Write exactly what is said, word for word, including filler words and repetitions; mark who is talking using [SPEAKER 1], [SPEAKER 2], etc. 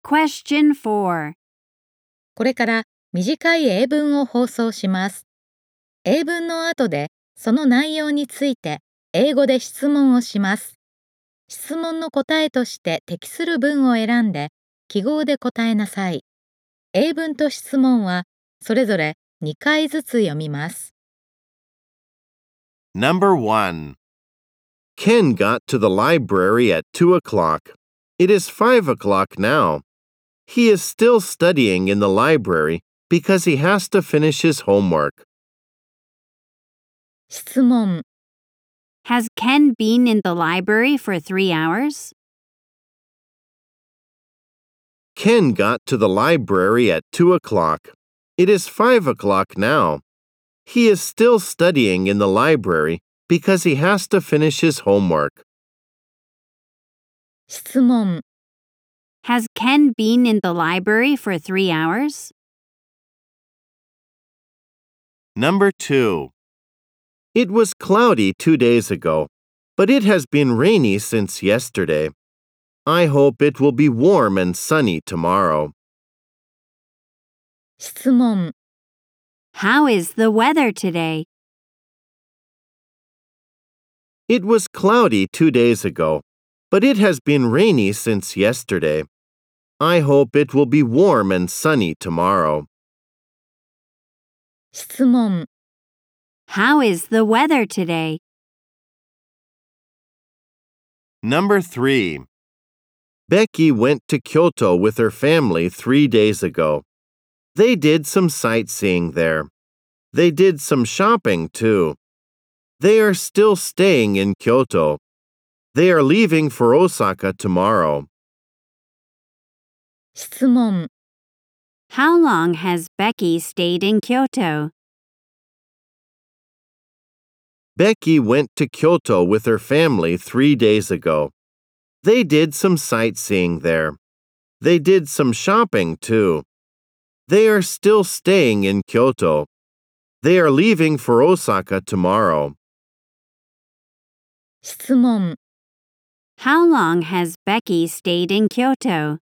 [SPEAKER 1] Question four.
[SPEAKER 2] これから短い英文を放送します。英文の後でその内容について英語で質問をします。質問の答えとして適する文を選んで記号で答えなさい。英文と質問はそれぞれにかいずつ読みます。
[SPEAKER 3] Number one. Ken got to the library at two o'clock. It is five o'clock now. He is still studying in the library because he has to finish his homework.
[SPEAKER 2] 質問
[SPEAKER 1] Has Ken been in the library for three hours?
[SPEAKER 3] Ken got to the library at two o'clock. It is five o'clock now. He is still studying in the library because he has to finish his homework.
[SPEAKER 2] 質問
[SPEAKER 1] Has Ken been in the library for three hours?
[SPEAKER 3] Number two. It was cloudy two days ago, but it has been rainy since yesterday. I hope it will be warm and sunny tomorrow.
[SPEAKER 2] 質問
[SPEAKER 1] How is the weather today?
[SPEAKER 3] It was cloudy two days ago, but it has been rainy since yesterday. I hope it will be warm and sunny tomorrow.
[SPEAKER 2] 質問
[SPEAKER 1] How is the weather today?
[SPEAKER 3] Number three. Becky went to Kyoto with her family three days ago. They did some sightseeing there. They did some shopping too. They are still staying in Kyoto. They are leaving for Osaka tomorrow.
[SPEAKER 2] 質問
[SPEAKER 1] How long has Becky stayed in Kyoto?
[SPEAKER 3] Becky went to Kyoto with her family three days ago. They did some sightseeing there. They did some shopping too. They are still staying in Kyoto. They are leaving for Osaka tomorrow.
[SPEAKER 2] 質問
[SPEAKER 1] How long has Becky stayed in Kyoto?